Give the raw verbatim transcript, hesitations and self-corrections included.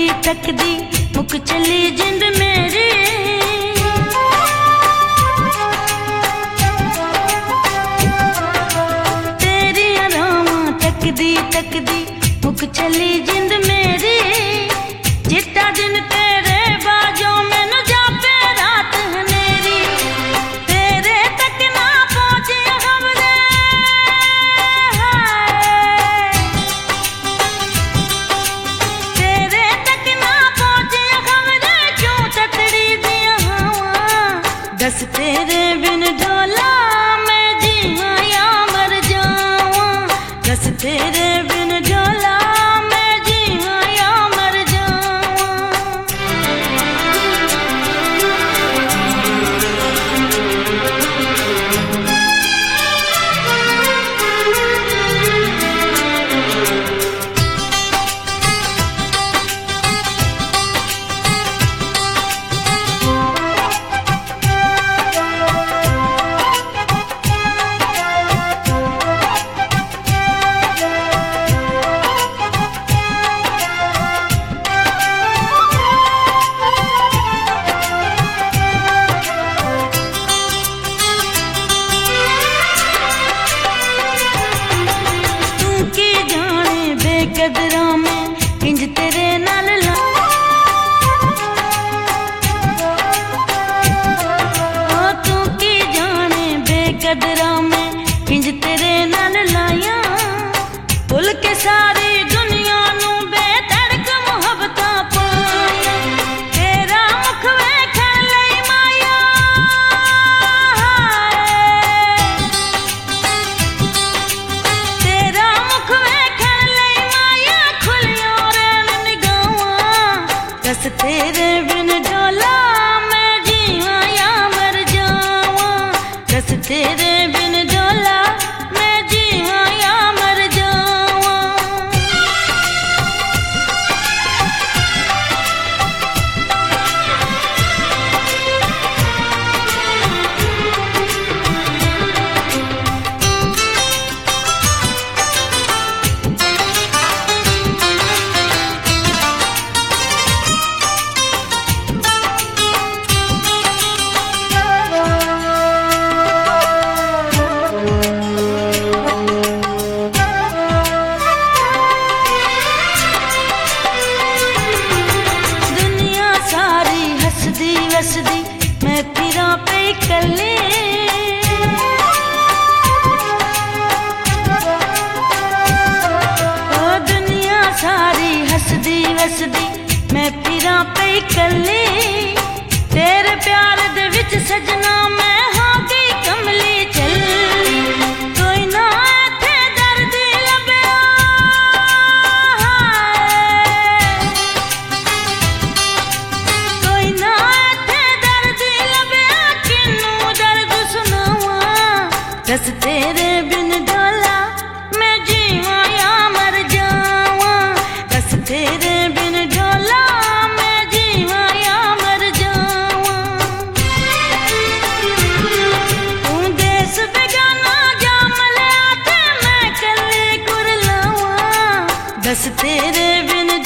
तकदी मुक चली जिंद मेरी। तेरी अरामा तकदी तकदी मुक चली जिंद मेरी। चिट्टा दिन तेरे बाजों मैनू जापे रात हनेरी। तेरे तक ना पहुंचे खबरे तेरे तक ना पहुंचे खबरे क्यों तकड़ी दिया हवा। दस तेरे बिन ढोला मैं जीवा या मर जावा। दस तेरे बिन ढोला कदरा में इंज तेरे नाल ला। ओ तू की जाने बेकदरा में इंज तेरे नाल लाया। भुल के सारी दुनिया नू बेतड़क मुहब्बता पाया। तेरा मुख वेखण लई माया तेरा मुख दस तेरे बिन ढोला मैं जीवा या मर जावा। दस तेरे बिन ढोला मैं जीवा या मर जावा। वसदी मैं फिरा पे कले। ओ दुनिया सारी हसदी वसदी मैं फिरा पे कले। तेरे प्यार दे विच सजना मैं हो गई कमली चली। कोई ना इत्थे दर्द लभया कोई ना दस तेरे बिन ढोला मैं जीवा या मर जावा। दस तेरे बिन ढोला मैं जीवा या मर जावा। तू देश बेगाना जा मलिया ते मैं कल्ले कुर लावा। दस तेरे बिन